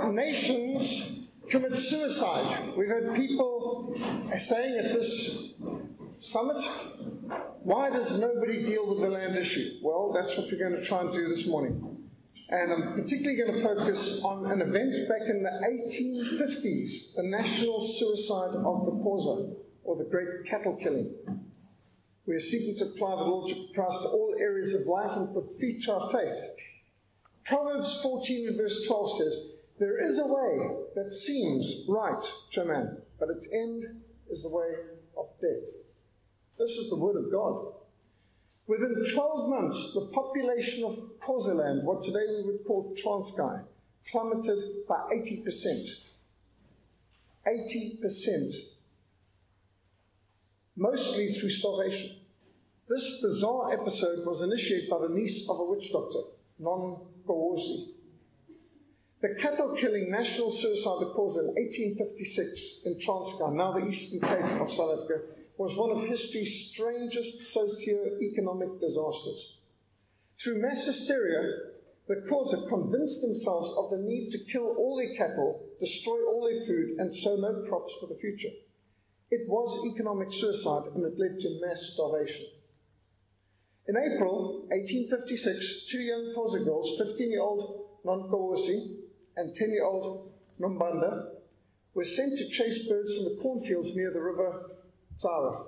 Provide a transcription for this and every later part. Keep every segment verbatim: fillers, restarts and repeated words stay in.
nations commit suicide? We've heard people saying at this summit, why does nobody deal with the land issue? Well, that's what we're going to try and do this morning. And I'm particularly going to focus on an event back in the eighteen fifties, the national suicide of the Xhosa, or the Great Cattle Killing. We are seeking to apply the Lordship of Christ to all areas of life and put feet to our faith. Proverbs fourteen and verse twelve says, there is a way that seems right to a man, but its end is the way of death. This is the word of God. Within twelve months, the population of Xhosaland, what today we would call Transkei, plummeted by eighty percent. eighty percent. Mostly through starvation. This bizarre episode was initiated by the niece of a witch doctor, Nonkosi. The cattle-killing national suicide that caused in eighteen fifty-six in Transkei, now the Eastern Cape of South Africa, was one of history's strangest socio-economic disasters. Through mass hysteria, the Xhosa convinced themselves of the need to kill all their cattle, destroy all their food, and sow no crops for the future. It was economic suicide, and it led to mass starvation. In April eighteen fifty-six, two young Xhosa girls, fifteen-year-old Nonkosi and ten-year-old Nombanda, were sent to chase birds from the cornfields near the river Tsara.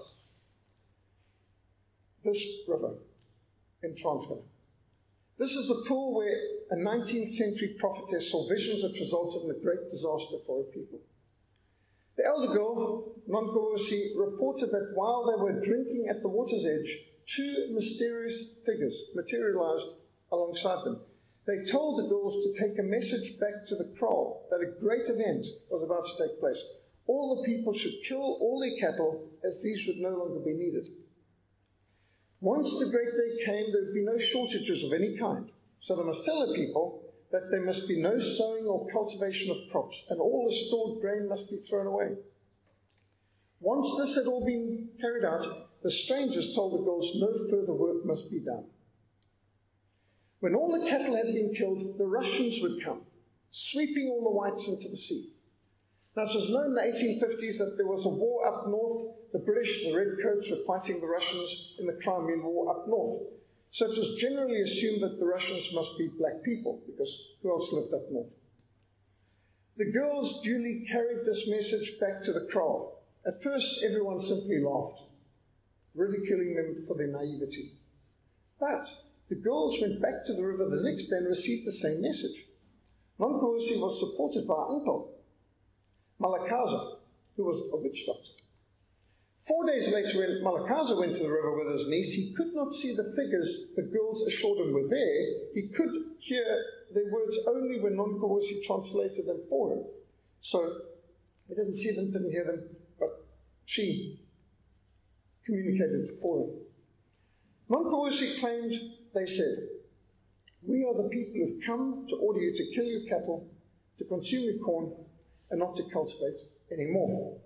This river in Transkei. This is the pool where a nineteenth century prophetess saw visions that resulted in a great disaster for her people. The elder girl, Nonkosi, reported that while they were drinking at the water's edge, two mysterious figures materialized alongside them. They told the girls to take a message back to the kraal that a great event was about to take place. All the people should kill all their cattle, as these would no longer be needed. Once the great day came, there would be no shortages of any kind. So they must tell the people that there must be no sowing or cultivation of crops, and all the stored grain must be thrown away. Once this had all been carried out, the strangers told the girls no further work must be done. When all the cattle had been killed, the Russians would come, sweeping all the whites into the sea. Now, it was known in the eighteen fifties that there was a war up north. The British, the Redcoats, were fighting the Russians in the Crimean War up north. So it was generally assumed that the Russians must be black people, because who else lived up north? The girls duly carried this message back to the kraal. At first, everyone simply laughed, ridiculing them for their naivety. But the girls went back to the river the next day and received the same message. Nonkosi was supported by her uncle, Malakaza, who was a witch doctor. Four days later, when Malakaza went to the river with his niece, he could not see the figures the girls assured him were there. He could hear their words only when Nonkosi translated them for him. So he didn't see them, didn't hear them, but she communicated for him. Nonkosi claimed, they said, we are the people who've come to order you to kill your cattle, to consume your corn, and not to cultivate anymore.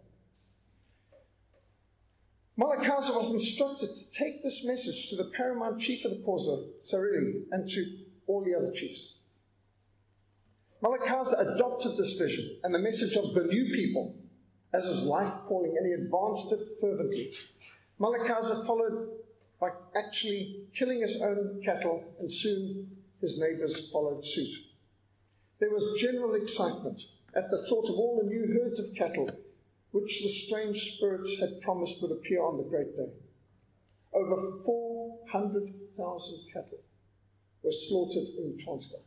Malakaza was instructed to take this message to the paramount chief of the Xhosa, Sarili, and to all the other chiefs. Malakaza adopted this vision and the message of the new people as his life calling, and he advanced it fervently. Malakaza followed by actually killing his own cattle, and soon his neighbors followed suit. There was general excitement at the thought of all the new herds of cattle which the strange spirits had promised would appear on the great day. Over four hundred thousand cattle were slaughtered in Transkei.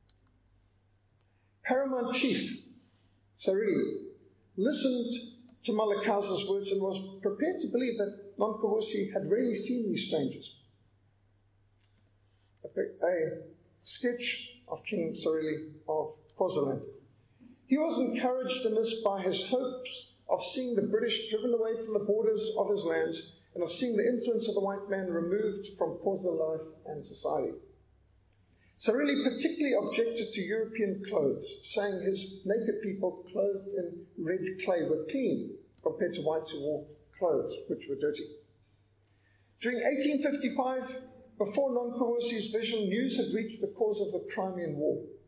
Paramount Chief Sarili listened to Malakaza's words and was prepared to believe that Nonkosi had really seen these strangers. A, a sketch of King Sarili of Xhosaland. He was encouraged in this by his hopes of seeing the British driven away from the borders of his lands and of seeing the influence of the white man removed from Xhosa life and society. Sarili particularly objected to European clothes, saying his naked people clothed in red clay were clean compared to whites who wore clothes which were dirty. During eighteen fifty-five, before Nonkosi's vision, news had reached the cause of the Crimean War.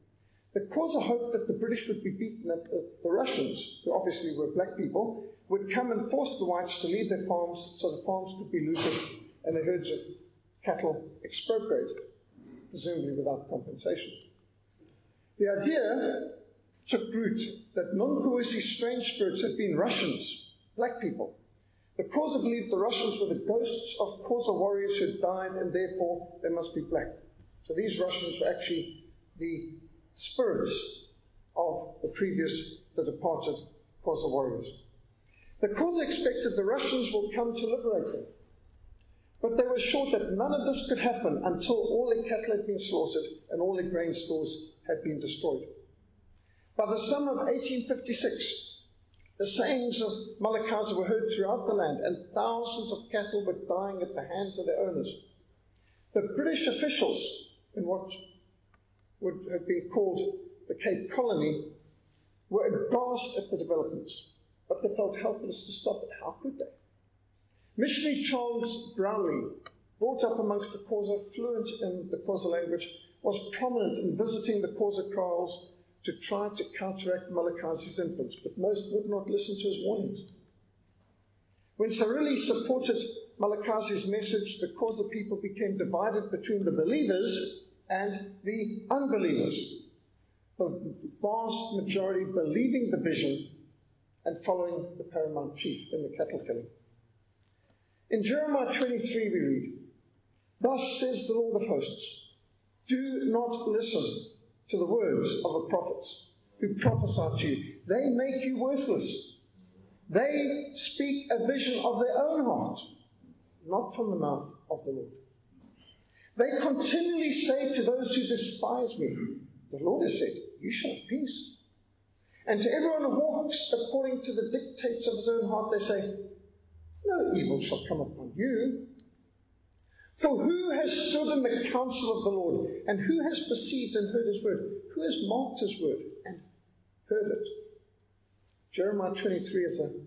The Xhosa hoped that the British would be beaten, that the, the Russians, who obviously were black people, would come and force the whites to leave their farms so the farms could be looted and the herds of cattle expropriated, presumably without compensation. The idea took root that Nonkosi strange spirits had been Russians, black people. The Xhosa believed the Russians were the ghosts of Xhosa warriors who had died, and therefore they must be black. So these Russians were actually the spirits of the previous, the departed Xhosa warriors. The Xhosa expected the Russians would come to liberate them, but they were sure that none of this could happen until all their cattle had been slaughtered and all their grain stores had been destroyed. By the summer of eighteen fifty-six, the sayings of Malakazi were heard throughout the land, and thousands of cattle were dying at the hands of their owners. The British officials in what would have been called the Cape Colony were aghast at the developments, but they felt helpless to stop it. How could they? Missionary Charles Brownlee, brought up amongst the Xhosa, fluent in the Xhosa language, was prominent in visiting the Xhosa kraals to try to counteract Malakazi's influence, but most would not listen to his warnings. When Sarili supported Malakazi's message, the Xhosa people became divided between the believers and the unbelievers, the vast majority believing the vision and following the paramount chief in the cattle killing. In Jeremiah twenty-three we read, "Thus says the Lord of hosts, do not listen to the words of the prophets who prophesy to you. They make you worthless. They speak a vision of their own heart, not from the mouth of the Lord. They continually say to those who despise me, the Lord has said, you shall have peace. And to everyone who walks according to the dictates of his own heart, they say, no evil shall come upon you. For who has stood in the counsel of the Lord, and who has perceived and heard his word? Who has marked his word and heard it?" Jeremiah twenty-three is a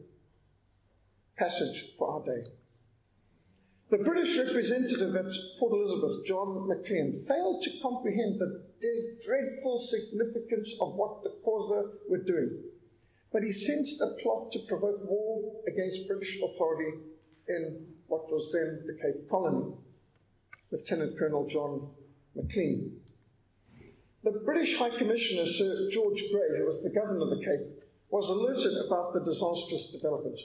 passage for our day. The British representative at Port Elizabeth, John McLean, failed to comprehend the de- dreadful significance of what the Xhosa were doing, but he sensed a plot to provoke war against British authority in what was then the Cape Colony. Lieutenant Colonel John McLean. The British High Commissioner, Sir George Grey, who was the governor of the Cape, was alerted about the disastrous development.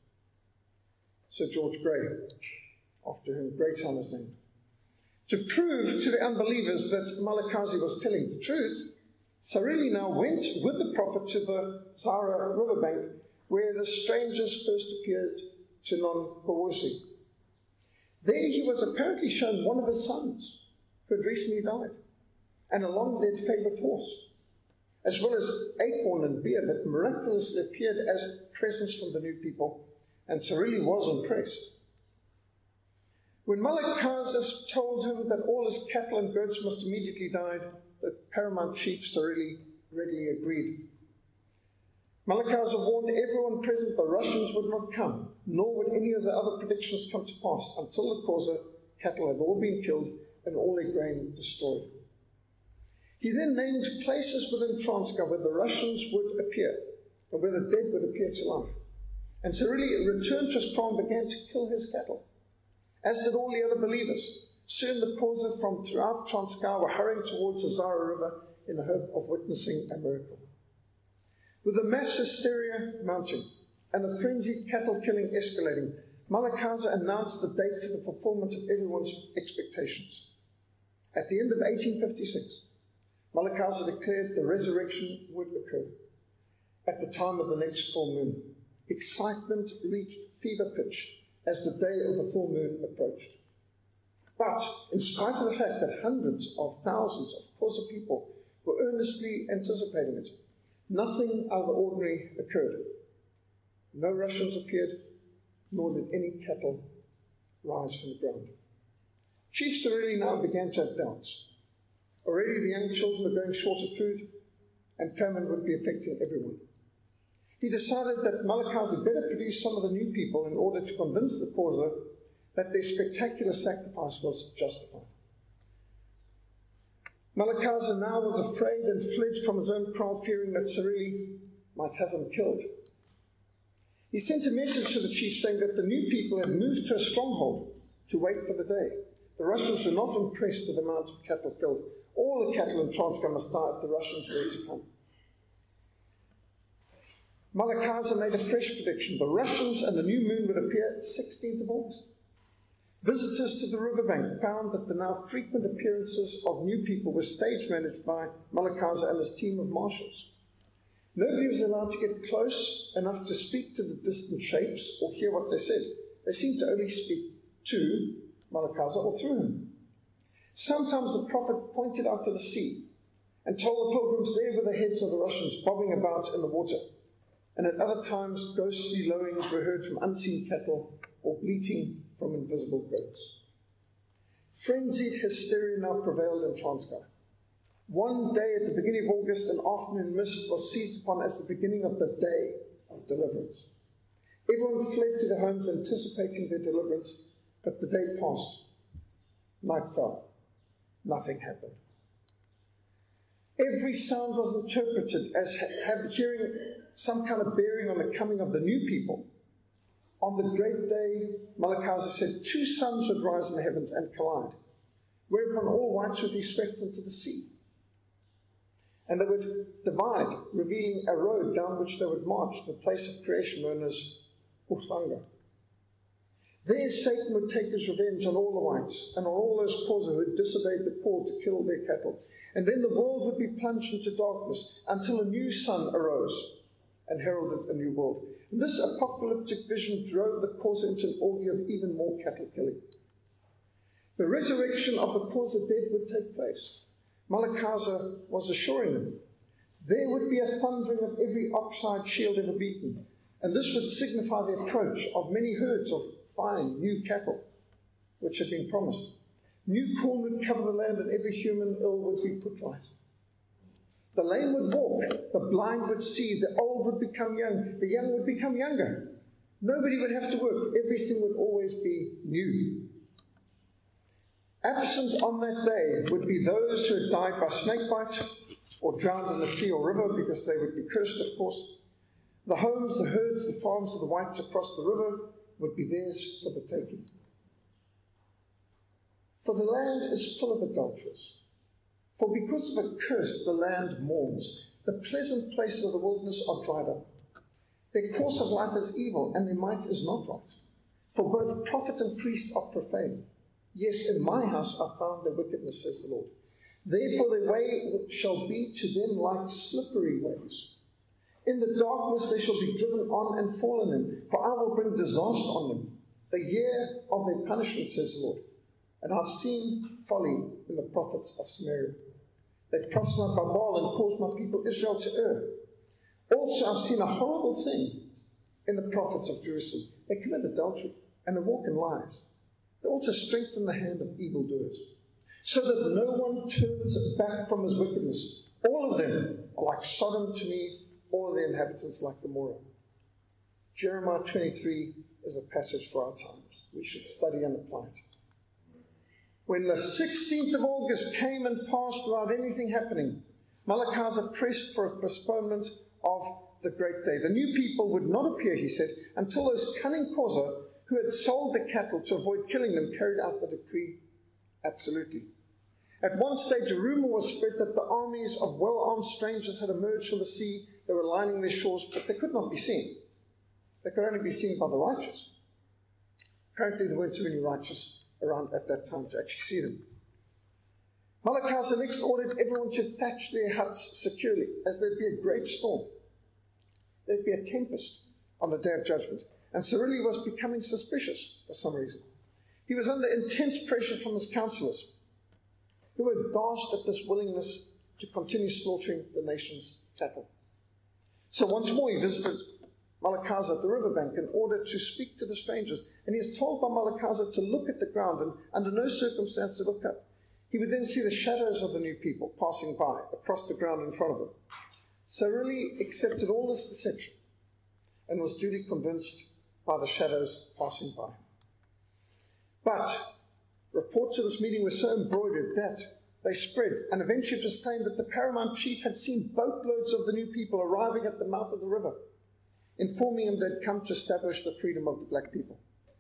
Sir George Grey, after whom Greytown is named. To prove to the unbelievers that Malakazi was telling the truth, Sarili now went with the prophet to the Zara riverbank, where the strangers first appeared to Nonkosi. There he was apparently shown one of his sons, who had recently died, and a long-dead favourite horse, as well as acorn and beer that miraculously appeared as presents from the new people, and Sarili was impressed. When Malakazi told him that all his cattle and goats must immediately die, the paramount chief Sarili readily agreed. Malakazi warned everyone present the Russians would not come, nor would any of the other predictions come to pass until the Xhosa cattle had all been killed and all their grain destroyed. He then named places within Transkei where the Russians would appear and where the dead would appear to life. And Sarili returned to his kraal and began to kill his cattle, as did all the other believers. Soon the Xhosa from throughout Transkei were hurrying towards the Zara River in the hope of witnessing a miracle. With the mass hysteria mounting and the frenzied cattle killing escalating, Malakazi announced the date for the fulfillment of everyone's expectations. At the end of eighteen fifty-six, Malakazi declared the resurrection would occur at the time of the next full moon. Excitement reached fever pitch as the day of the full moon approached. But in spite of the fact that hundreds of thousands of Xhosa people were earnestly anticipating it, nothing out of the ordinary occurred. No Russians appeared, nor did any cattle rise from the ground. Chief Sarili now began to have doubts. Already the young children were going short of food, and famine would be affecting everyone. He decided that Malakazi better produce some of the new people in order to convince the Xhosa that their spectacular sacrifice was justified. Malakaza now was afraid and fled from his own crowd, fearing that Sarili might have him killed. He sent a message to the chief saying that the new people had moved to a stronghold to wait for the day. The Russians were not impressed with the amount of cattle killed. All the cattle in Transkei must die if the Russians were to come. Malakaza made a fresh prediction. The Russians and the new moon would appear sixteenth of August. Visitors to the riverbank found that the now frequent appearances of new people were stage managed by Malakaza and his team of marshals. Nobody was allowed to get close enough to speak to the distant shapes or hear what they said. They seemed to only speak to Malakaza or through him. Sometimes the prophet pointed out to the sea and told the pilgrims there were the heads of the Russians bobbing about in the water. And at other times, ghostly lowings were heard from unseen cattle or bleating from invisible goats. Frenzied hysteria now prevailed in Transkei. One day at the beginning of August, an afternoon mist was seized upon as the beginning of the day of deliverance. Everyone fled to their homes anticipating their deliverance, but the day passed. Night fell. Nothing happened. Every sound was interpreted as ha- hearing some kind of bearing on the coming of the new people. On the great day, Malakaza said, two suns would rise in the heavens and collide, whereupon all whites would be swept into the sea. And they would divide, revealing a road down which they would march to the place of creation known as Uhlanga. There Satan would take his revenge on all the whites and on all those Xhosa who had disobeyed the call to kill their cattle. And then the world would be plunged into darkness until a new sun arose and heralded a new world. And this apocalyptic vision drove the Xhosa into an orgy of even more cattle killing. The resurrection of the Xhosa dead would take place. Malakaza was assuring them there would be a thundering of every ox-hide shield ever beaten, and this would signify the approach of many herds of fine new cattle, which had been promised. New corn would cover the land, and every human ill would be put right. The lame would walk, the blind would see, the old would become young, the young would become younger. Nobody would have to work. Everything would always be new. Absent on that day would be those who had died by snakebite or drowned in the sea or river, because they would be cursed, of course. The homes, the herds, the farms of the whites across the river would be theirs for the taking. For the land is full of adulterers. For because of a curse, the land mourns. The pleasant places of the wilderness are dried up. Their course of life is evil, and their might is not right. For both prophet and priest are profane. Yes, in my house I found their wickedness, says the Lord. Therefore their way shall be to them like slippery ways. In the darkness they shall be driven on and fallen in, for I will bring disaster on them, the year of their punishment, says the Lord. And I've seen folly in the prophets of Samaria. They prophesied by Baal and caused my people Israel to err. Also I've seen a horrible thing in the prophets of Jerusalem. They commit adultery and they walk in lies. They also strengthen the hand of evildoers, so that no one turns back from his wickedness. All of them are like Sodom to me, all of the inhabitants like Gomorrah. Jeremiah twenty-three is a passage for our times. We should study and apply it. When the sixteenth of August came and passed without anything happening, Malakaza pressed for a postponement of the great day. The new people would not appear, he said, until those cunning Xhosa who had sold the cattle to avoid killing them carried out the decree absolutely. At one stage, a rumor was spread that the armies of well-armed strangers had emerged from the sea. They were lining their shores, but they could not be seen. They could only be seen by the righteous. Apparently, there weren't too many righteous around at that time to actually see them. Malakaza next ordered everyone to thatch their huts securely, as there'd be a great storm. There'd be a tempest on the day of judgment. And Sarili was becoming suspicious for some reason. He was under intense pressure from his counselors, who were aghast at this willingness to continue slaughtering the nation's cattle. So once more he visited Malakaza at the riverbank in order to speak to the strangers. And he is told by Malakaza to look at the ground and under no circumstance to look up. He would then see the shadows of the new people passing by across the ground in front of him. Sarili accepted all this deception and was duly convinced by the shadows passing by. But reports of this meeting were so embroidered that They spread, and eventually it was claimed that the paramount chief had seen boatloads of the new people arriving at the mouth of the river, informing him they'd come to establish the freedom of the black people.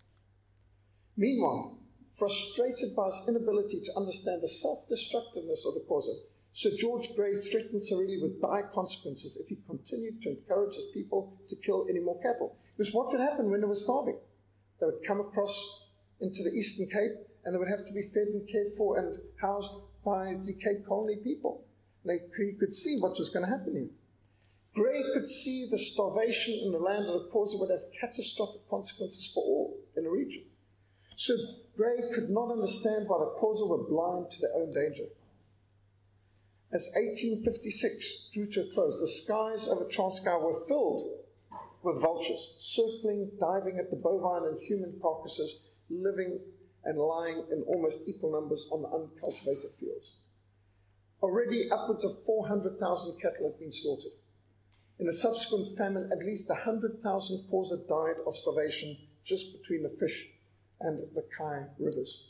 Meanwhile, frustrated by his inability to understand the self-destructiveness of the Xhosa, Sir George Grey threatened Sarili with dire consequences if he continued to encourage his people to kill any more cattle. Because what would happen when they were starving? They would come across into the Eastern Cape, and they would have to be fed and cared for and housed by the Cape Colony people. They, he could see what was going to happen here. Grey could see the starvation in the land of the Xhosa would have catastrophic consequences for all in the region. So Grey could not understand why the Xhosa were blind to their own danger. As eighteen fifty-six drew to a close, the skies over Transkei were filled with vultures, circling, diving at the bovine and human carcasses, living and lying in almost equal numbers on the uncultivated fields. Already upwards of four hundred thousand cattle had been slaughtered. In the subsequent famine, at least one hundred thousand Xhosa died of starvation just between the Fish and the Kai rivers.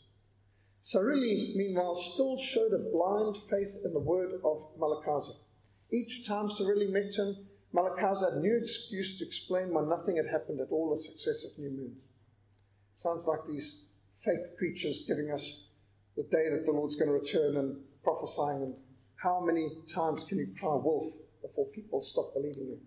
Sarili, meanwhile, still showed a blind faith in the word of Malakaza. Each time Sarili met him, Malakaza had a new excuse to explain why nothing had happened at all the successive new moons. Sounds like these fake preachers giving us the day that the Lord's going to return and prophesying, and how many times can you cry wolf before people stop believing you?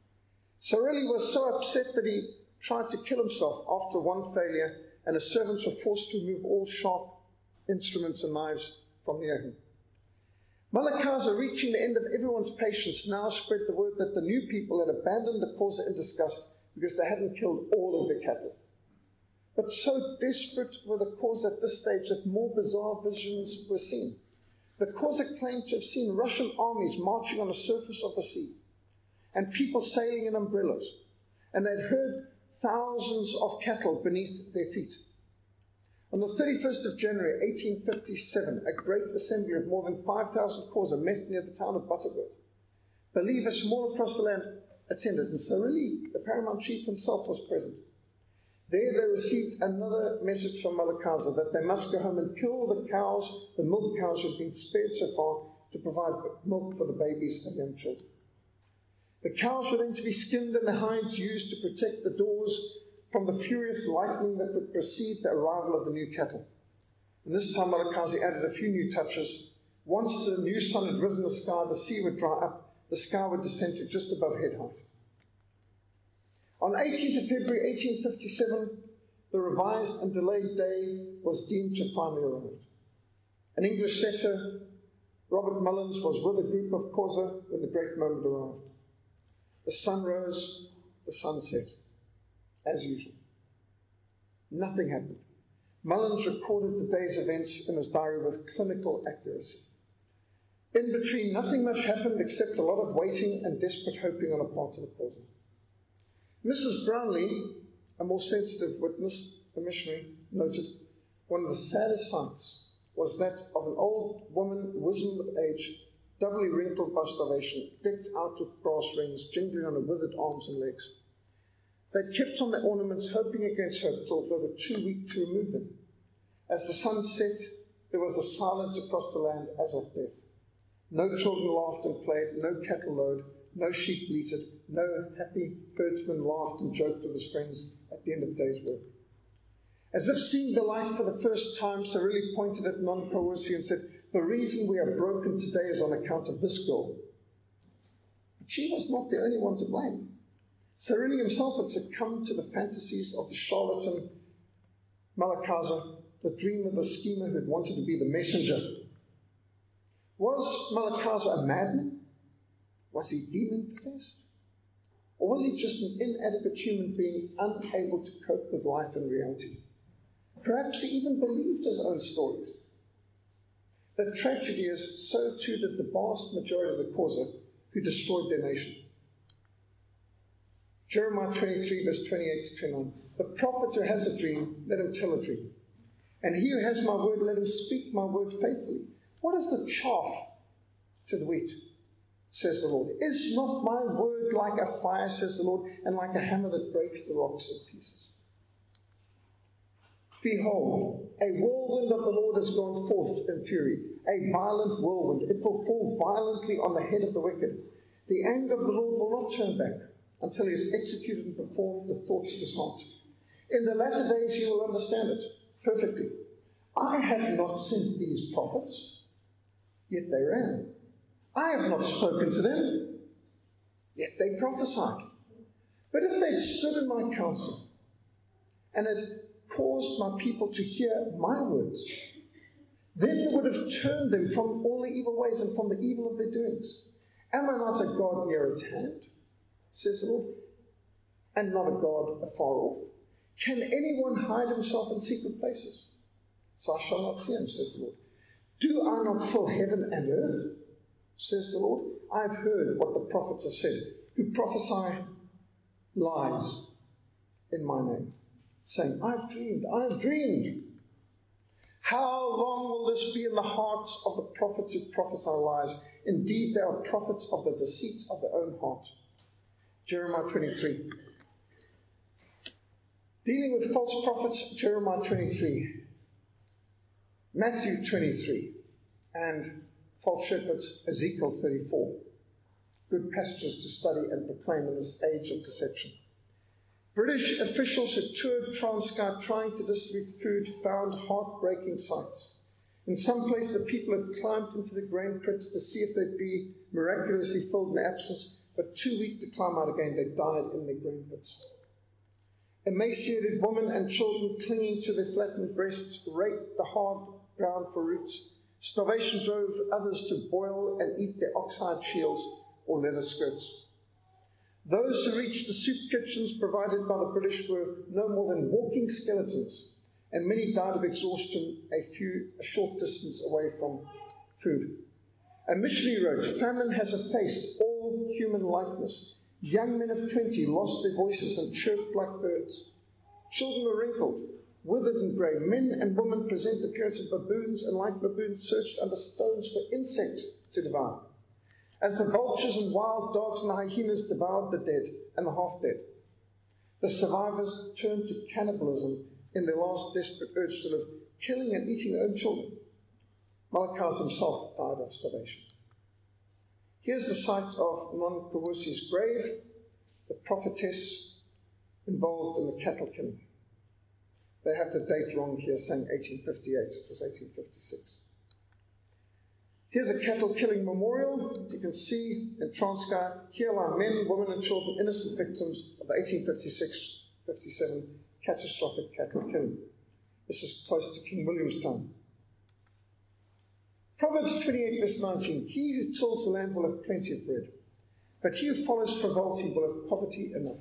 Sarili was so upset that he tried to kill himself after one failure, and his servants were forced to remove all sharp instruments and knives from near him. Malakaza, reaching the end of everyone's patience, now spread the word that the new people had abandoned the Xhosa in disgust because they hadn't killed all of their cattle. But so desperate were the Xhosa at this stage that more bizarre visions were seen. The Xhosa claimed to have seen Russian armies marching on the surface of the sea, and people sailing in umbrellas, and they'd heard thousands of cattle beneath their feet. On the thirty-first of January, eighteen fifty-seven, a great assembly of more than five thousand Xhosa met near the town of Butterworth. Believers from all across the land attended, and Sarili, the paramount chief himself, was present. There they received another message from Malakaza that they must go home and kill the cows, the milk cows who had been spared so far, to provide milk for the babies and young children. The cows were then to be skinned and the hides used to protect the doors from the furious lightning that would precede the arrival of the new cattle. And this time Malakazi added a few new touches. Once the new sun had risen in the sky, the sea would dry up, the sky would descend to just above head height. On eighteenth of February eighteen fifty-seven, the revised and delayed day was deemed to have finally arrived. An English setter, Robert Mullins, was with a group of Xhosa when the great moment arrived. The sun rose, the sun set, as usual. Nothing happened. Mullins recorded the day's events in his diary with clinical accuracy. In between, nothing much happened except a lot of waiting and desperate hoping on the part of the Xhosa. Missus Brownlee, a more sensitive witness, a missionary, noted, one of the saddest sights was that of an old woman, wizened with age, doubly wrinkled by starvation, decked out with brass rings, jingling on her withered arms and legs. They kept on their ornaments, hoping against hope, till they were too weak to remove them. As the sun set, there was a silence across the land as of death. No children laughed and played, no cattle lowed, no sheep bleated, no happy herdsman laughed and joked with his friends at the end of the day's work. As if seeing the light for the first time, Sarili pointed at Non-Kawusi and said, "The reason we are broken today is on account of this girl." But she was not the only one to blame. Sarili himself had succumbed to the fantasies of the charlatan Malakaza, the dreamer, the schemer who had wanted to be the messenger. Was Malakaza a madman? Was he demon-possessed? Or was he just an inadequate human being unable to cope with life and reality? Perhaps he even believed his own stories. The tragedy is, so too did the vast majority of the Xhosa who destroyed their nation. Jeremiah twenty-three, verse twenty-eight to twenty-nine. The prophet who has a dream, let him tell a dream. And he who has my word, let him speak my word faithfully. What is the chaff to the wheat, says the Lord? Is not my word like a fire, says the Lord, and like a hammer that breaks the rocks in pieces? Behold, a whirlwind of the Lord has gone forth in fury, a violent whirlwind. It will fall violently on the head of the wicked. The anger of the Lord will not turn back until he has executed and performed the thoughts of his heart. In the latter days you will understand it perfectly. I have not sent these prophets, yet they ran. I have not spoken to them, yet they prophesied. But if they'd stood in my counsel and had caused my people to hear my words, then it would have turned them from all the evil ways and from the evil of their doings. Am I not a God near at hand, says the Lord, and not a God afar off? Can anyone hide himself in secret places? So I shall not see him, says the Lord. Do I not fill heaven and earth, says the Lord? I have heard what the prophets have said, who prophesy lies in my name, saying, I've dreamed, I've dreamed. How long will this be in the hearts of the prophets who prophesy lies? Indeed, they are prophets of the deceit of their own heart. Jeremiah twenty-three. Dealing with false prophets, Jeremiah twenty-three. Matthew twenty-three. And false shepherds, Ezekiel thirty-four. Good passages to study and proclaim in this age of deception. British officials who toured Transkei trying to distribute food found heartbreaking sights. In some place, the people had climbed into the grain pits to see if they'd be miraculously filled in their absence, but too weak to climb out again, they died in their grain pits. Emaciated women and children clinging to their flattened breasts raked the hard ground for roots. Starvation drove others to boil and eat their ox-hide shields or leather skirts. Those who reached the soup kitchens provided by the British were no more than walking skeletons, and many died of exhaustion a few a short distance away from food. A missionary wrote, famine has effaced all human likeness. Young men of twenty lost their voices and chirped like birds. Children were wrinkled, withered and grey. Men and women present the appearance of baboons, and like baboons searched under stones for insects to devour. As the vultures and wild dogs and the hyenas devoured the dead and the half-dead, the survivors turned to cannibalism in their last desperate urge to live, killing and eating their own children. Malachi himself died of starvation. Here's the site of Non Kawusi's grave, the prophetess involved in the cattle killing. They have the date wrong here, saying eighteen fifty-eight. It was eighteen fifty-six. Here's a cattle killing memorial. You can see in Transkei, here lie men, women and children, innocent victims of the eighteen fifty-six fifty-seven catastrophic cattle killing. This is close to King William's time. Proverbs twenty-eight verse nineteen, he who tills the land will have plenty of bread, but he who follows frivolity will have poverty enough.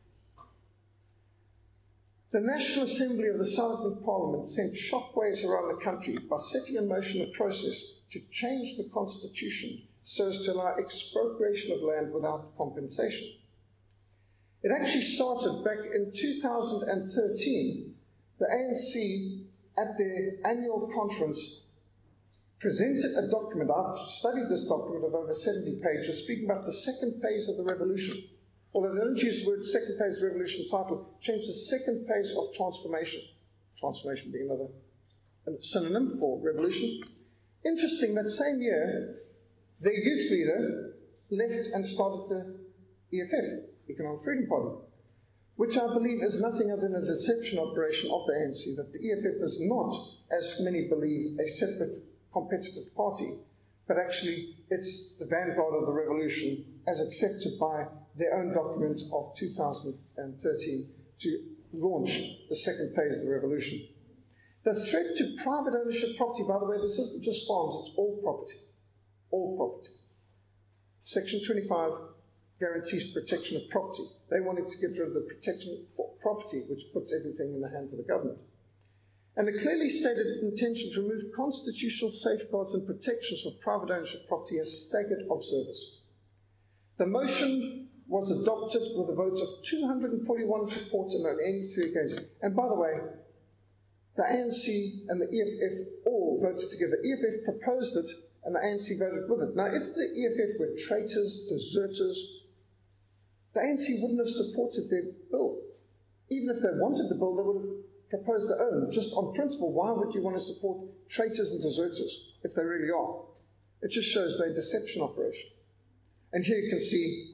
The National Assembly of the South African Parliament sent shockwaves around the country by setting in motion a process to change the constitution so as to allow expropriation of land without compensation. It actually started back in two thousand thirteen. The A N C at their annual conference presented a document. I've studied this document of over seventy pages, speaking about the second phase of the revolution. Although they don't use the word second phase of the revolution title, change the second phase of transformation. Transformation being another a synonym for revolution. Interesting, that same year, their youth leader left and started the E F F, Economic Freedom Party, which I believe is nothing other than a deception operation of the A N C, that the E F F is not, as many believe, a separate competitive party, but actually it's the vanguard of the revolution as accepted by their own document of two thousand thirteen to launch the second phase of the revolution. The threat to private ownership property, by the way, this isn't just farms, it's all property. All property. Section twenty-five guarantees protection of property. They wanted to get rid of the protection for property, which puts everything in the hands of the government. And a clearly stated intention to remove constitutional safeguards and protections for private ownership property has staggered observers. The motion was adopted with a vote of two hundred forty-one support and only eighty-three against. And by the way, the A N C and the E F F all voted together. The E F F proposed it and the A N C voted with it. Now, if the E F F were traitors, deserters, the A N C wouldn't have supported their bill. Even if they wanted the bill, they would have propose to own, just on principle. Why would you want to support traitors and deserters if they really are? It just shows they're a deception operation. And here you can see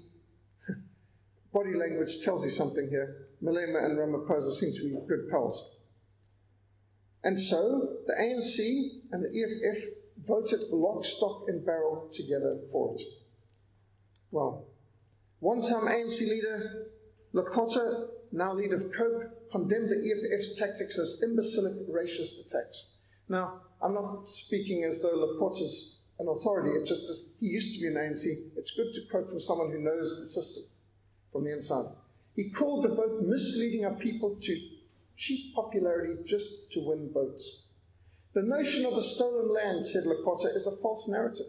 body language tells you something here. Malema and Ramaphosa seem to be good pals. And so the A N C and the E F F voted lock, stock and barrel together for it. Well, one-time A N C leader Lekota, now leader of COPE, condemned the E F F's tactics as imbecilic racist attacks. Now, I'm not speaking as though Lekota's an authority. It just is, he used to be an A N C. It's good to quote from someone who knows the system from the inside. He called the vote misleading our people to cheap popularity just to win votes. The notion of the stolen land, said Lekota, is a false narrative.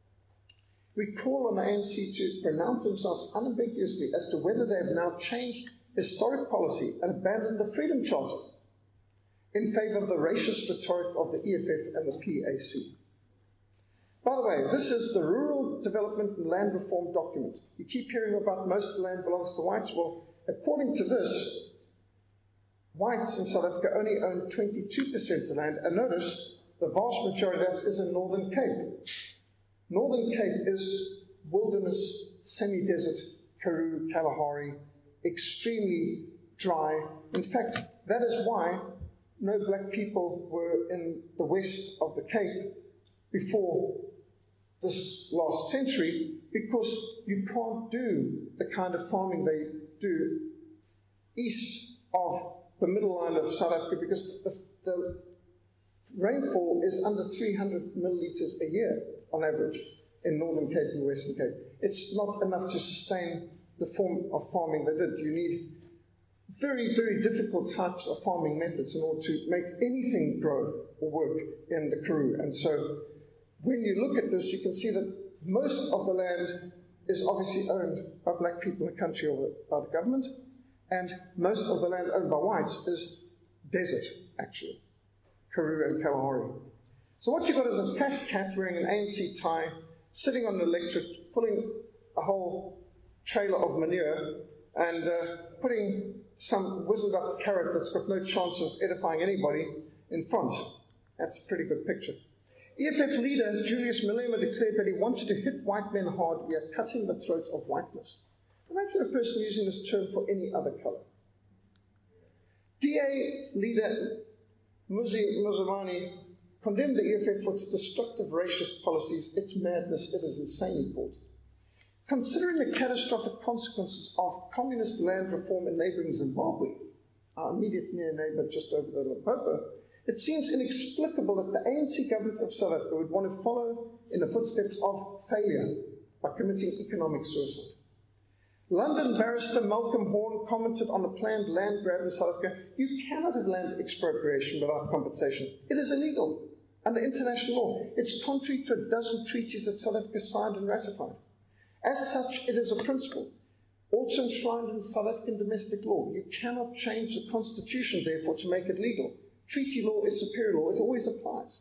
We call on the A N C to pronounce themselves unambiguously as to whether they have now changed historic policy and abandoned the Freedom Charter in favour of the racist rhetoric of the E F F and the P A C. By the way, this is the Rural Development and Land Reform document. You keep hearing about most of the land belongs to whites. Well, according to this, whites in South Africa only own twenty-two percent of the land. And notice, the vast majority of that is in Northern Cape. Northern Cape is wilderness, semi-desert, Karoo, Kalahari, extremely dry. In fact, that is why no black people were in the west of the Cape before this last century, because you can't do the kind of farming they do east of the middle line of South Africa, because the, the rainfall is under three hundred millilitres a year on average in Northern Cape and Western Cape. It's not enough to sustain the form of farming they did. You need very, very difficult types of farming methods in order to make anything grow or work in the Karoo. And so when you look at this, you can see that most of the land is obviously owned by black people in the country or by the government, and most of the land owned by whites is desert, actually, Karoo and Kalahari. So what you've got is a fat cat wearing an A N C tie, sitting on an electric, pulling a whole trailer of manure, and uh, putting some wizened up carrot that's got no chance of edifying anybody in front. That's a pretty good picture. E F F leader Julius Malema declared that he wanted to hit white men hard, we are cutting the throat of whiteness. Imagine a person using this term for any other colour. D A leader Muzi Muzamani condemned the E F F for its destructive racist policies. It's madness, it is insane, he called it. Considering the catastrophic consequences of communist land reform in neighbouring Zimbabwe, our immediate near neighbour just over the Limpopo, it seems inexplicable that the A N C government of South Africa would want to follow in the footsteps of failure by committing economic suicide. London barrister Malcolm Horne commented on the planned land grab in South Africa. You cannot have land expropriation without compensation. It is illegal under international law. It's contrary to a dozen treaties that South Africa signed and ratified. As such, it is a principle, also enshrined in South African domestic law. You cannot change the constitution, therefore, to make it legal. Treaty law is superior law. It always applies.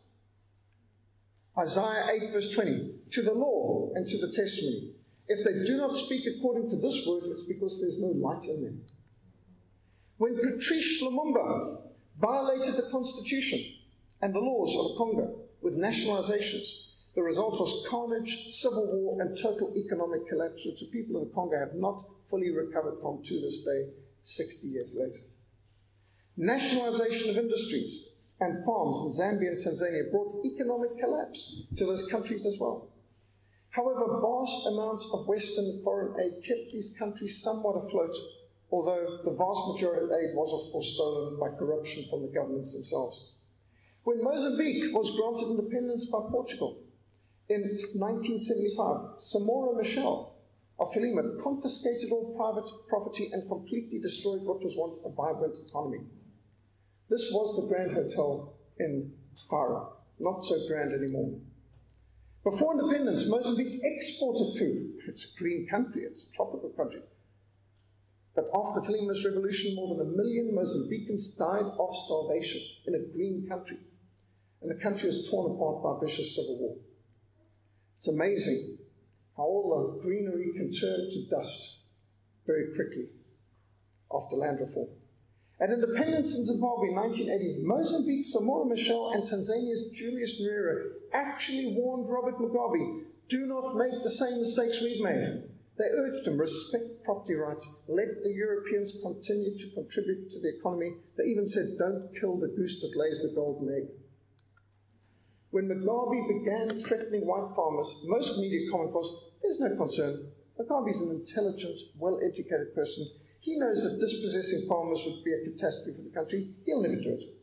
Isaiah eight verse twenty, to the law and to the testimony. If they do not speak according to this word, it's because there's no light in them. When Patrice Lumumba violated the constitution and the laws of the Congo with nationalizations, the result was carnage, civil war, and total economic collapse, which the people of the Congo have not fully recovered from to this day, sixty years later. Nationalization of industries and farms in Zambia and Tanzania brought economic collapse to those countries as well. However, vast amounts of Western foreign aid kept these countries somewhat afloat, although the vast majority of aid was, of course, stolen by corruption from the governments themselves. When Mozambique was granted independence by Portugal in nineteen seventy-five, Samora Machel of Frelimo confiscated all private property and completely destroyed what was once a vibrant economy. This was the Grand Hotel in Cairo, not so grand anymore. Before independence, Mozambique exported food. It's a green country, it's a tropical country. But after Frelimo's revolution, more than a million Mozambicans died of starvation in a green country. And the country was torn apart by vicious civil war. It's amazing how all the greenery can turn to dust very quickly after land reform. At independence in Zimbabwe in nineteen eighty, Mozambique's Samora Machel and Tanzania's Julius Nyerere actually warned Robert Mugabe, do not make the same mistakes we've made. They urged him, respect property rights, let the Europeans continue to contribute to the economy. They even said, don't kill the goose that lays the golden egg. When Mugabe began threatening white farmers, most media comment was, there's no concern. Mugabe's an intelligent, well-educated person. He knows that dispossessing farmers would be a catastrophe for the country. He'll never do it.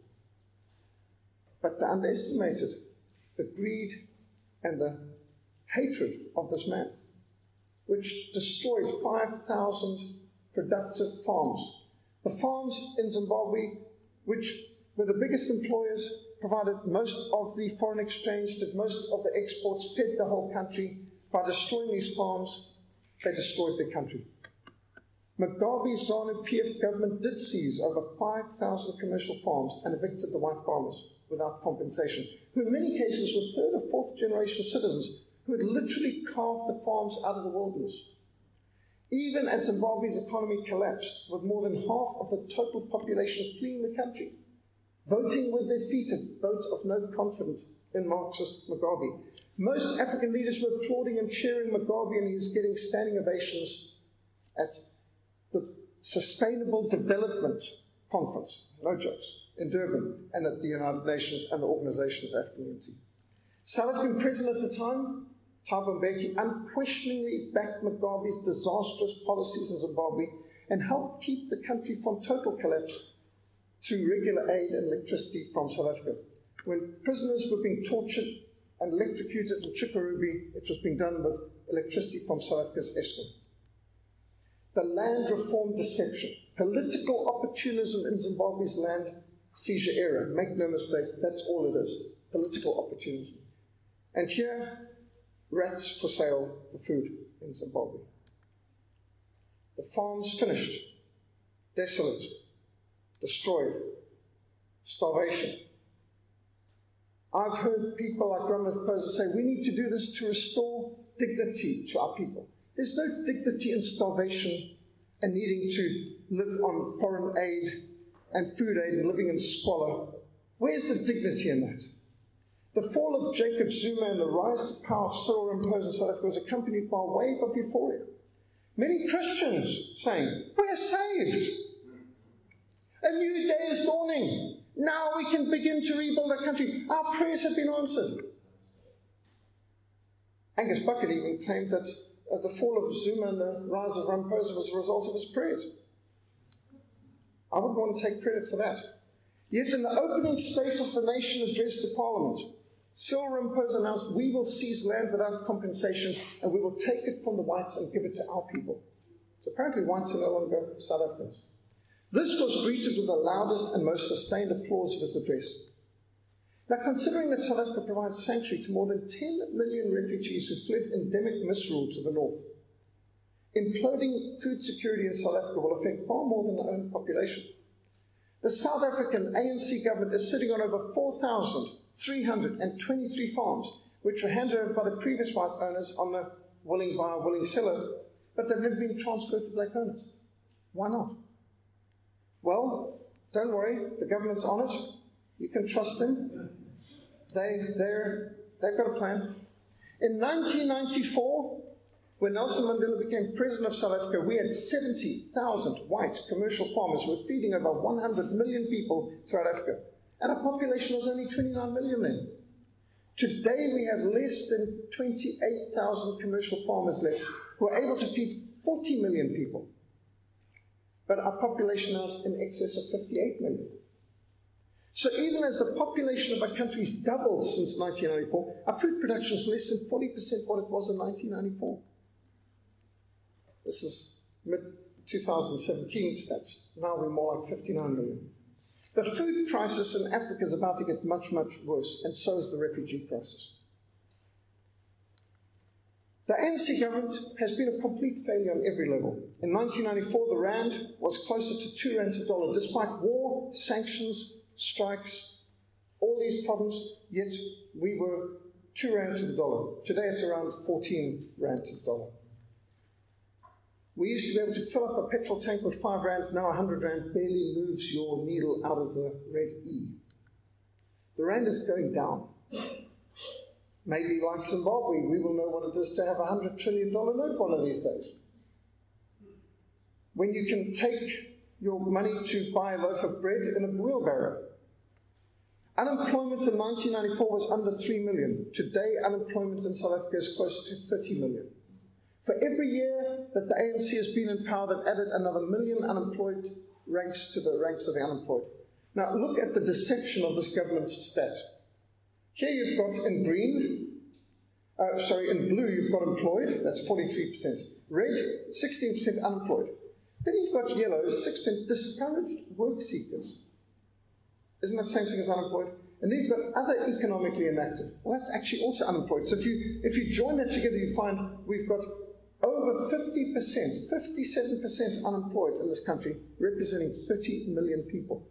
But they underestimated the greed and the hatred of this man, which destroyed five thousand productive farms. The farms in Zimbabwe, which were the biggest employers, provided most of the foreign exchange, did most of the exports, fed the whole country. By destroying these farms, they destroyed their country. Mugabe's ZANU-P F government did seize over five thousand commercial farms and evicted the white farmers without compensation, who in many cases were third or fourth generation citizens who had literally carved the farms out of the wilderness. Even as Zimbabwe's economy collapsed, with more than half of the total population fleeing the country, voting with their feet, a vote of no confidence in Marxist Mugabe, most African leaders were applauding and cheering Mugabe, and he's getting standing ovations at the Sustainable Development Conference, no jokes, in Durban, and at the United Nations and the Organization of African Unity. South African President at the time, Thabo Mbeki, unquestioningly backed Mugabe's disastrous policies in Zimbabwe and helped keep the country from total collapse through regular aid and electricity from South Africa. When prisoners were being tortured and electrocuted in Chikurubi, it was being done with electricity from South Africa's Eskom. The land reform deception, political opportunism in Zimbabwe's land seizure era. Make no mistake, that's all it is, political opportunism. And here, rats for sale for food in Zimbabwe. The farms finished, desolate, destroyed, starvation. I've heard people like Ramaphosa say, we need to do this to restore dignity to our people. There's no dignity in starvation and needing to live on foreign aid and food aid and living in squalor. Where's the dignity in that? The fall of Jacob Zuma and the rise to power of Cyril Ramaphosa in South Africa was accompanied by a wave of euphoria. Many Christians saying, we're saved. A new day is dawning. Now we can begin to rebuild our country. Our prayers have been answered. Angus Bucket even claimed that uh, the fall of Zuma and the rise of Ramaphosa was a result of his prayers. I wouldn't want to take credit for that. Yet in the opening State of the Nation address to Parliament, Cyril Ramaphosa announced, we will seize land without compensation and we will take it from the whites and give it to our people. So apparently whites are no longer South Africans. This was greeted with the loudest and most sustained applause of his address. Now, considering that South Africa provides sanctuary to more than ten million refugees who fled endemic misrule to the north, imploding food security in South Africa will affect far more than their own population. The South African A N C government is sitting on over four thousand three hundred twenty-three farms, which were handed over by the previous white owners on the willing buyer, willing seller, but they've never been transferred to black owners. Why not? Well, don't worry, the government's on it. You can trust them. They, they're, they've got a plan. In nineteen ninety-four, when Nelson Mandela became president of South Africa, we had seventy thousand white commercial farmers who were feeding over one hundred million people throughout Africa. And our population was only twenty-nine million then. Today we have less than twenty-eight thousand commercial farmers left who are able to feed forty million people. But our population now is in excess of fifty-eight million. So even as the population of our country has doubled since nineteen ninety-four, our food production is less than forty percent what it was in nineteen ninety-four. This is mid twenty seventeen stats. Now we're more like fifty-nine million. The food crisis in Africa is about to get much, much worse, and so is the refugee crisis. The A N C government has been a complete failure on every level. In nineteen ninety-four, the rand was closer to two rand to dollar, despite war, sanctions, strikes, all these problems, yet we were two rand to the dollar. Today it's around fourteen rand to the dollar. We used to be able to fill up a petrol tank with five rand, now a hundred rand barely moves your needle out of the red E. The rand is going down. Maybe like Zimbabwe, we will know what it is to have a hundred trillion dollar note one of these days. When you can take your money to buy a loaf of bread in a wheelbarrow. Unemployment in nineteen ninety-four was under three million. Today, unemployment in South Africa is closer to thirty million. For every year that the A N C has been in power, they've added another million unemployed ranks to the ranks of the unemployed. Now, look at the deception of this government's stat. Here you've got in green, uh, sorry, in blue you've got employed, that's forty-three percent. Red, sixteen percent unemployed. Then you've got yellow, six percent discouraged work seekers. Isn't that the same thing as unemployed? And then you've got other economically inactive. Well, that's actually also unemployed. So if you, if you join that together, you find we've got over fifty percent, fifty-seven percent unemployed in this country, representing thirty million people.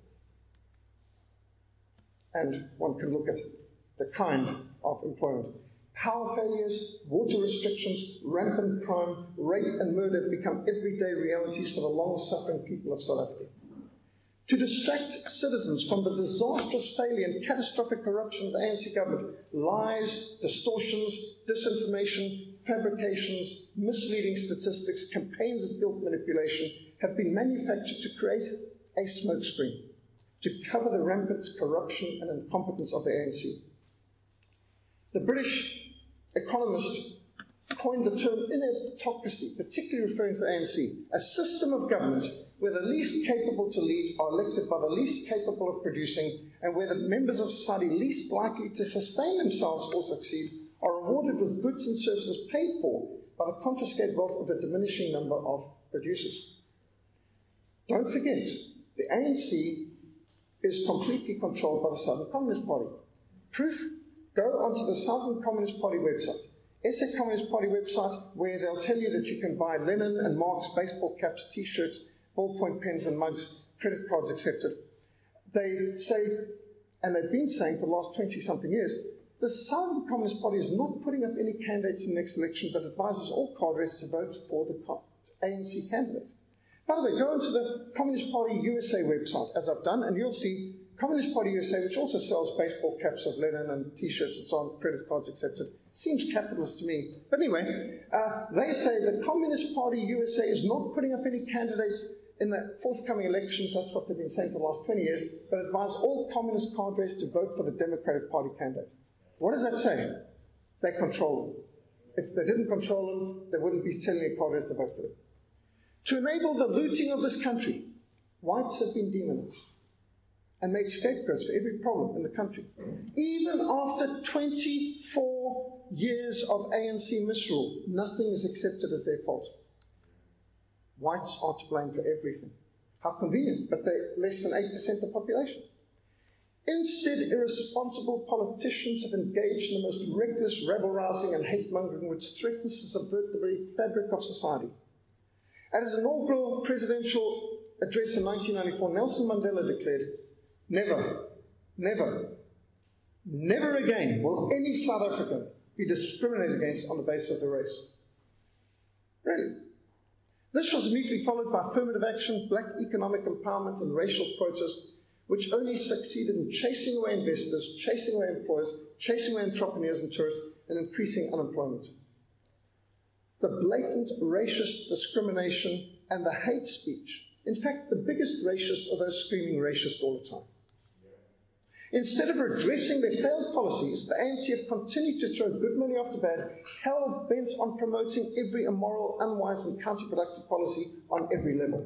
And one can look at the kind of employment. Power failures, water restrictions, rampant crime, rape and murder have become everyday realities for the long-suffering people of South Africa. To distract citizens from the disastrous failure and catastrophic corruption of the A N C government, lies, distortions, disinformation, fabrications, misleading statistics, campaigns of guilt manipulation have been manufactured to create a smokescreen to cover the rampant corruption and incompetence of the A N C. The British economist coined the term ineptocracy, particularly referring to the A N C, a system of government where the least capable to lead are elected by the least capable of producing, and where the members of society least likely to sustain themselves or succeed are rewarded with goods and services paid for by the confiscated wealth of a diminishing number of producers. Don't forget, the A N C is completely controlled by the Southern Communist Party. Proof? Go onto the Southern Communist Party website, S A Communist Party website, where they'll tell you that you can buy Lenin and Marx baseball caps, T-shirts, ballpoint pens and mugs, credit cards accepted. They say, and they've been saying for the last twenty-something years, the Southern Communist Party is not putting up any candidates in the next election, but advises all cadres to vote for the A N C candidate. By the way, go onto the Communist Party U S A website, as I've done, and you'll see Communist Party U S A, which also sells baseball caps of Lenin and T-shirts and so on, credit cards accepted. Seems capitalist to me. But anyway, uh, they say the Communist Party U S A is not putting up any candidates in the forthcoming elections. That's what they've been saying for the last twenty years, but advise all communist cadres to vote for the Democratic Party candidate. What does that say? They control them. If they didn't control them, they wouldn't be telling their cadres to vote for them. To enable the looting of this country, whites have been demonized and made scapegoats for every problem in the country. Even after twenty-four years of A N C misrule, nothing is accepted as their fault. Whites are to blame for everything. How convenient, but they're less than eight percent of the population. Instead, irresponsible politicians have engaged in the most reckless rabble-rousing and hate-mongering which threatens to subvert the very fabric of society. At his inaugural presidential address in nineteen ninety-four, Nelson Mandela declared, Never, never, never again will any South African be discriminated against on the basis of their race. Really. This was immediately followed by affirmative action, black economic empowerment, and racial quotas, which only succeeded in chasing away investors, chasing away employers, chasing away entrepreneurs and tourists, and increasing unemployment. The blatant racist discrimination and the hate speech, in fact, the biggest racists are those screaming racist all the time. Instead of redressing their failed policies, the A N C have continued to throw good money after bad, hell-bent on promoting every immoral, unwise and counterproductive policy on every level.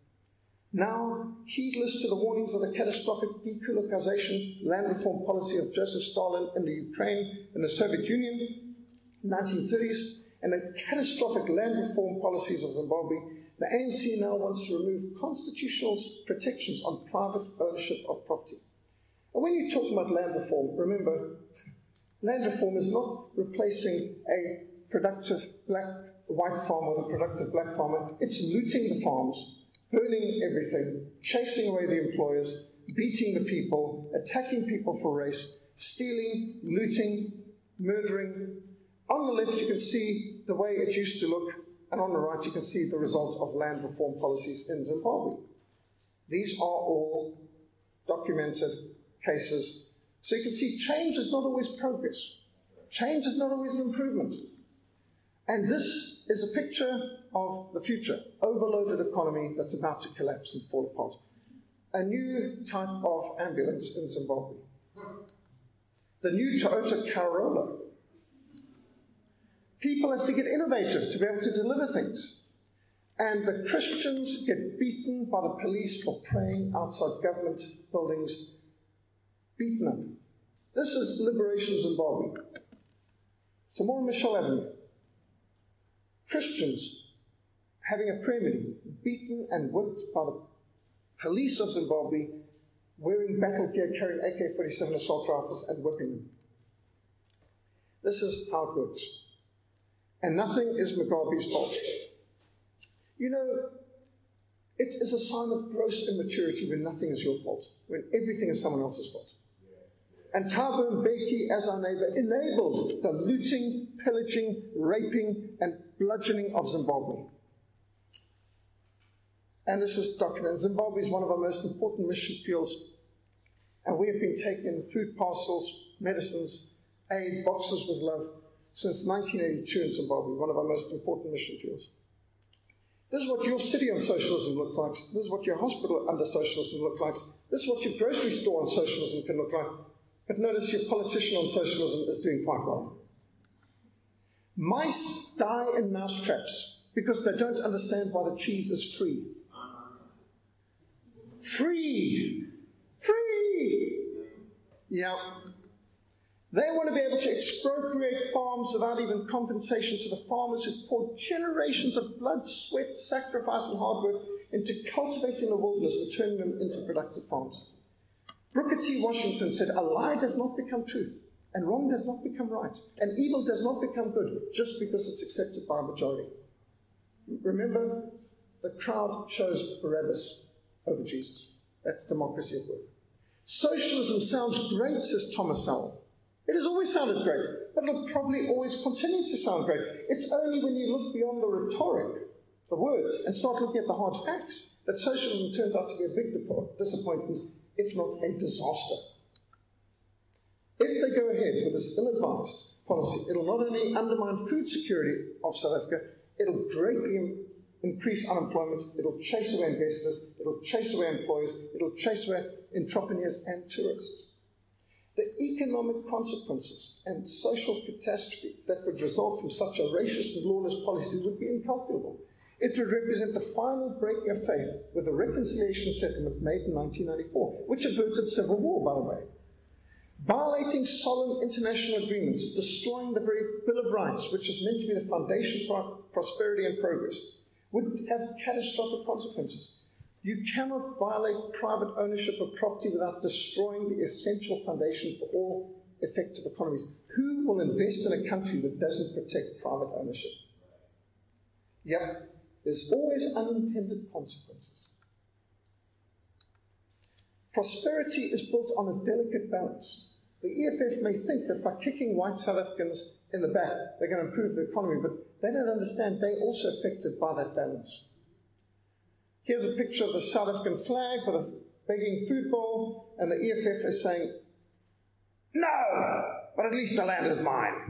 Now, heedless to the warnings of the catastrophic dekolonization land reform policy of Joseph Stalin in the Ukraine and the Soviet Union in the nineteen thirties, and the catastrophic land reform policies of Zimbabwe, the A N C now wants to remove constitutional protections on private ownership of property. And when you're talking about land reform, remember, land reform is not replacing a productive black white farmer with a productive black farmer. It's looting the farms, burning everything, chasing away the employers, beating the people, attacking people for race, stealing, looting, murdering. On the left, you can see the way it used to look and on the right you can see the result of land reform policies in Zimbabwe. These are all documented cases. So you can see change is not always progress. Change is not always an improvement. And this is a picture of the future, overloaded economy that's about to collapse and fall apart. A new type of ambulance in Zimbabwe. The new Toyota Corolla. People have to get innovative to be able to deliver things. And the Christians get beaten by the police for praying outside government buildings, beaten up. This is Liberation Zimbabwe. Samora Machel Avenue. Christians having a prayer meeting, beaten and whipped by the police of Zimbabwe, wearing battle gear, carrying A K forty-seven assault rifles and whipping them. This is how it works. And nothing is Mugabe's fault. You know, it is a sign of gross immaturity when nothing is your fault, when everything is someone else's fault. And Thabo Mbeki, as our neighbor, enabled the looting, pillaging, raping, and bludgeoning of Zimbabwe. And this is documented. Zimbabwe is one of our most important mission fields, and we have been taking food parcels, medicines, aid, boxes with love, since nineteen eighty-two in Zimbabwe, one of our most important mission fields. This is what your city on socialism looks like. This is what your hospital under socialism looks like. This is what your grocery store on socialism can look like. But notice your politician on socialism is doing quite well. Mice die in mouse traps because they don't understand why the cheese is free. Free! Free! Yeah. They want to be able to expropriate farms without even compensation to the farmers who've poured generations of blood, sweat, sacrifice, and hard work into cultivating the wilderness and turning them into productive farms. Booker T. Washington said, a lie does not become truth, and wrong does not become right, and evil does not become good just because it's accepted by a majority. Remember, the crowd chose Barabbas over Jesus. That's democracy at work. Socialism sounds great, says Thomas Sowell. It has always sounded great, but it'll probably always continue to sound great. It's only when you look beyond the rhetoric, the words, and start looking at the hard facts, that socialism turns out to be a big disappointment, if not a disaster. If they go ahead with this ill-advised policy, it'll not only undermine food security of South Africa, it'll greatly increase unemployment, it'll chase away investors, it'll chase away employers, it'll chase away entrepreneurs and tourists. The economic consequences and social catastrophe that would result from such a racist and lawless policy would be incalculable. It would represent the final breaking of faith with the reconciliation settlement made in nineteen ninety-four, which averted civil war, by the way. Violating solemn international agreements, destroying the very Bill of Rights, which is meant to be the foundation for our prosperity and progress, would have catastrophic consequences. You cannot violate private ownership of property without destroying the essential foundation for all effective economies. Who will invest in a country that doesn't protect private ownership? Yep, there's always unintended consequences. Prosperity is built on a delicate balance. The E F F may think that by kicking white South Africans in the back, they're going to improve the economy, but they don't understand they're also affected by that balance. Here's a picture of the South African flag with a begging food bowl, and the E F F is saying, no, but at least the land is mine.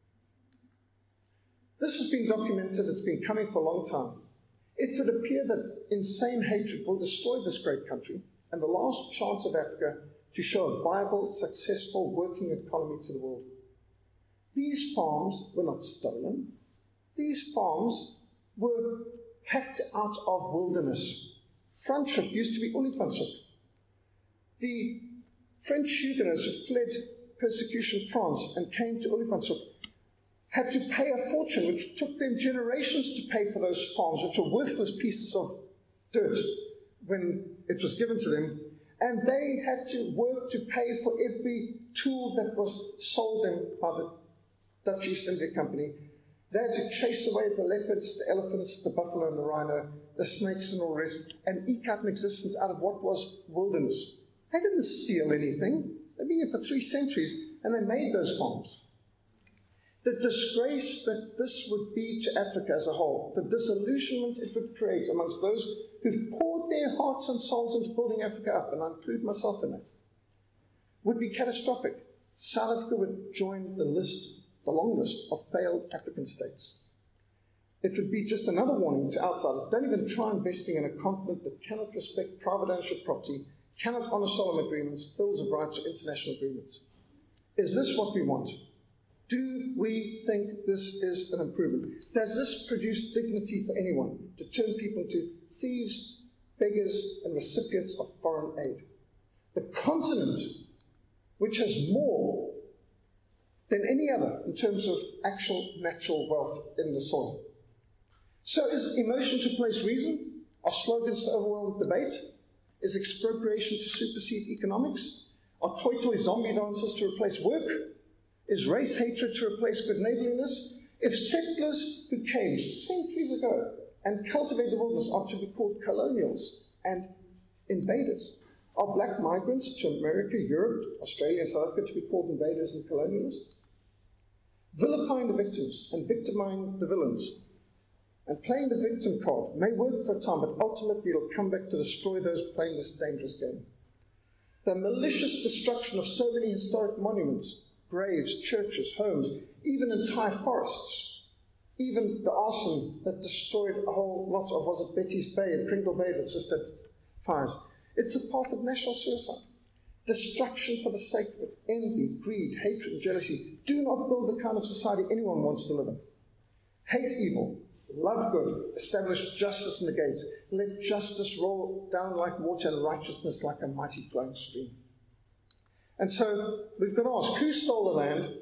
This has been documented, it's been coming for a long time. It would appear that insane hatred will destroy this great country and the last chance of Africa to show a viable, successful, working economy to the world. These farms were not stolen. These farms were hacked out of wilderness. Franschhoek used to be Olifantshoek. The French Huguenots who fled persecution in France and came to Olifantshoek had to pay a fortune, which took them generations to pay for those farms, which were worthless pieces of dirt when it was given to them. And they had to work to pay for every tool that was sold them by the Dutch East India Company. They had to chase away the leopards, the elephants, the buffalo and the rhino, the snakes and all the rest, and eke out an existence out of what was wilderness. They didn't steal anything. They've been here for three centuries, and they made those farms. The disgrace that this would be to Africa as a whole, the disillusionment it would create amongst those who've poured their hearts and souls into building Africa up, and I include myself in that, would be catastrophic. South Africa would join the list, the long list of failed African states. It would be just another warning to outsiders. Don't even try investing in a continent that cannot respect private ownership property, cannot honour solemn agreements, bills of rights, or international agreements. Is this what we want? Do we think this is an improvement? Does this produce dignity for anyone to turn people into thieves, beggars, and recipients of foreign aid? The continent, which has more than any other in terms of actual natural wealth in the soil. So is emotion to replace reason? Are slogans to overwhelm debate? Is expropriation to supersede economics? Are toy-toy zombie dances to replace work? Is race hatred to replace good neighborliness? If settlers who came centuries ago and cultivated the wilderness are to be called colonials and invaders, are black migrants to America, Europe, Australia, and South Africa to be called invaders and colonialists? Vilifying the victims and victimizing the villains and playing the victim card may work for a time, but ultimately it'll come back to destroy those playing this dangerous game. The malicious destruction of so many historic monuments, graves, churches, homes, even entire forests, even the arson that destroyed a whole lot of, was it Betty's Bay and Pringle Bay that just had fires. It's a path of national suicide. Destruction for the sake of it, envy, greed, hatred, and jealousy. Do not build the kind of society anyone wants to live in. Hate evil, love good, establish justice in the gates. Let justice roll down like water and righteousness like a mighty flowing stream. And so we've got to ask, who stole the land?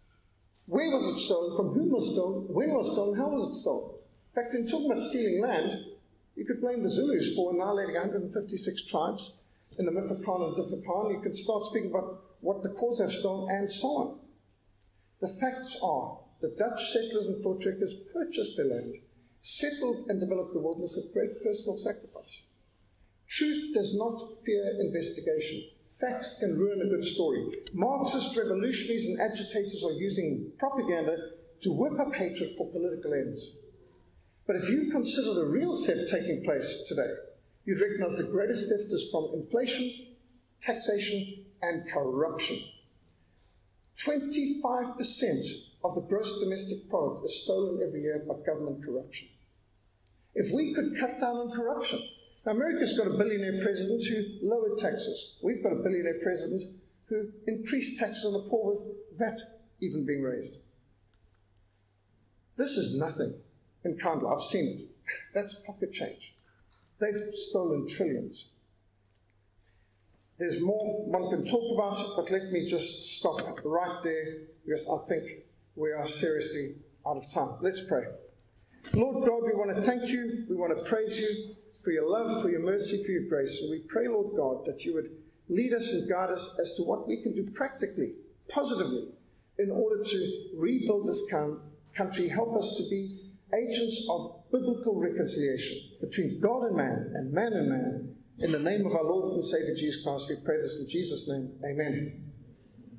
Where was it stolen? From whom was it stolen? When was it stolen? How was it stolen? In fact, in talking about stealing land, you could blame the Zulus for annihilating one hundred fifty-six tribes in the Mifekan and Difakan. You could start speaking about what the Khoisan have stolen, and so on. The facts are the Dutch settlers and voortrekkers purchased the land, settled and developed the wilderness at great personal sacrifice. Truth does not fear investigation. Facts can ruin a good story. Marxist revolutionaries and agitators are using propaganda to whip up hatred for political ends. But if you consider the real theft taking place today, you'd recognize the greatest theft is from inflation, taxation, and corruption. twenty-five percent of the gross domestic product is stolen every year by government corruption. If we could cut down on corruption, now, America's got a billionaire president who lowered taxes. We've got a billionaire president who increased taxes on the poor with V A T even being raised. This is nothing in Kandla. I've seen it. That's pocket change. They've stolen trillions. There's more one can talk about, but let me just stop right there because I think we are seriously out of time. Let's pray. Lord God, we want to thank you. We want to praise you for your love, for your mercy, for your grace. And we pray, Lord God, that you would lead us and guide us as to what we can do practically, positively, in order to rebuild this country. Help us to be agents of biblical reconciliation between God and man, and man and man. In the name of our Lord and Savior Jesus Christ, we pray this in Jesus' name. Amen.